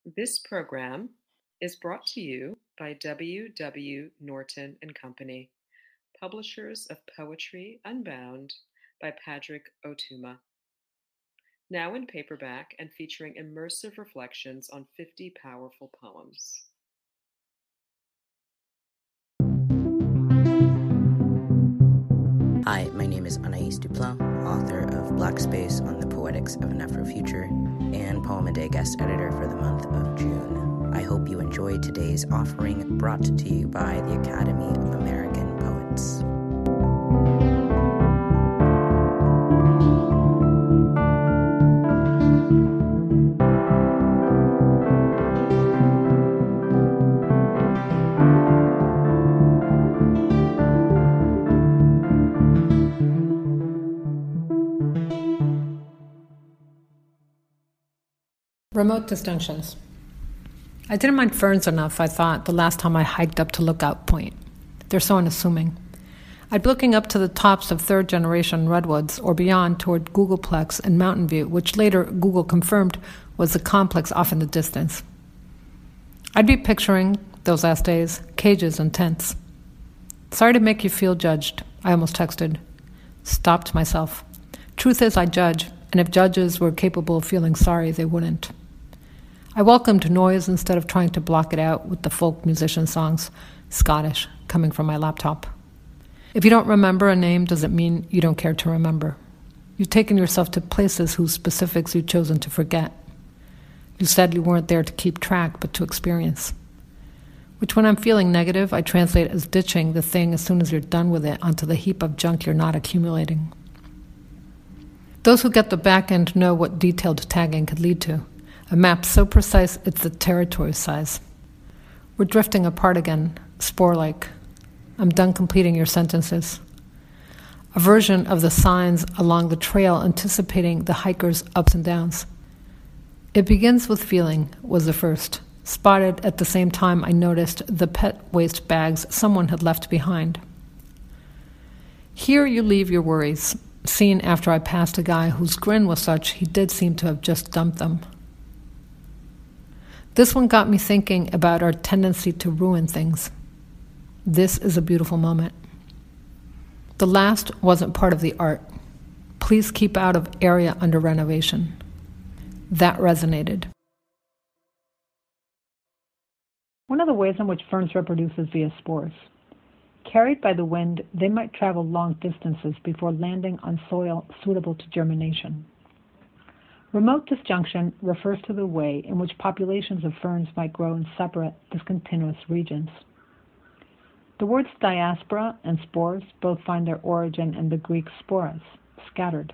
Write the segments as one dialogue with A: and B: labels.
A: This program is brought to you by W. W. Norton and Company, publishers of Poetry Unbound by Padraig Ó Tuama. Now in paperback and featuring immersive reflections on 50 powerful poems.
B: Hi, my name is Anaïs Duplan, author of Black Space on the Poetics of an Afrofuture and Poem a Day guest editor for the month of June. I hope you enjoy today's offering brought to you by the Academy of American Poets.
C: Remote distinctions. I didn't mind ferns enough, I thought, the last time I hiked up to Lookout Point. They're so unassuming. I'd be looking up to the tops of third-generation redwoods or beyond toward Googleplex and Mountain View, which later Google confirmed was a complex off in the distance. I'd be picturing, those last days, cages and tents. Sorry to make you feel judged, I almost texted. Stopped myself. Truth is, I judge, and if judges were capable of feeling sorry, they wouldn't. I welcomed noise instead of trying to block it out with the folk musician songs, Scottish, coming from my laptop. If you don't remember a name, does it mean you don't care to remember? You've taken yourself to places whose specifics you've chosen to forget. You said you weren't there to keep track, but to experience. Which when I'm feeling negative, I translate as ditching the thing as soon as you're done with it onto the heap of junk you're not accumulating. Those who get the back end know what detailed tagging could lead to. A map so precise it's the territory size. We're drifting apart again, spore-like. I'm done completing your sentences. A version of the signs along the trail anticipating the hiker's ups and downs. It begins with feeling was the first. Spotted at the same time I noticed the pet waste bags someone had left behind. Here you leave your worries, seen after I passed a guy whose grin was such he did seem to have just dumped them. This one got me thinking about our tendency to ruin things. This is a beautiful moment. The last wasn't part of the art. Please keep out of area under renovation. That resonated.
D: One of the ways in which ferns reproduce is via spores. Carried by the wind, they might travel long distances before landing on soil suitable to germination. Remote disjunction refers to the way in which populations of ferns might grow in separate, discontinuous regions. The words diaspora and spores both find their origin in the Greek sporas, scattered.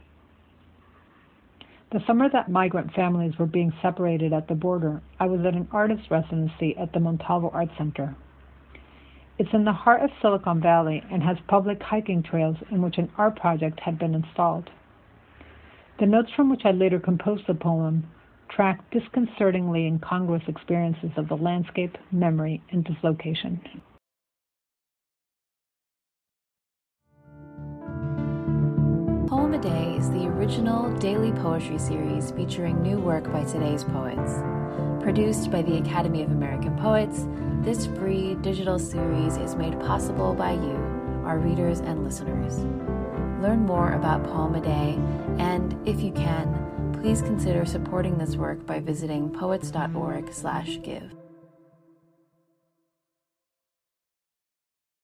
D: The summer that migrant families were being separated at the border, I was at an artist's residency at the Montalvo Art Center. It's in the heart of Silicon Valley and has public hiking trails in which an art project had been installed. The notes from which I later composed the poem track disconcertingly incongruous experiences of the landscape, memory, and dislocation.
E: Poem a Day is the original daily poetry series featuring new work by today's poets. Produced by the Academy of American Poets, this free digital series is made possible by you, our readers and listeners. Learn more about Poem a Day, and if you can, please consider supporting this work by visiting poets.org/give.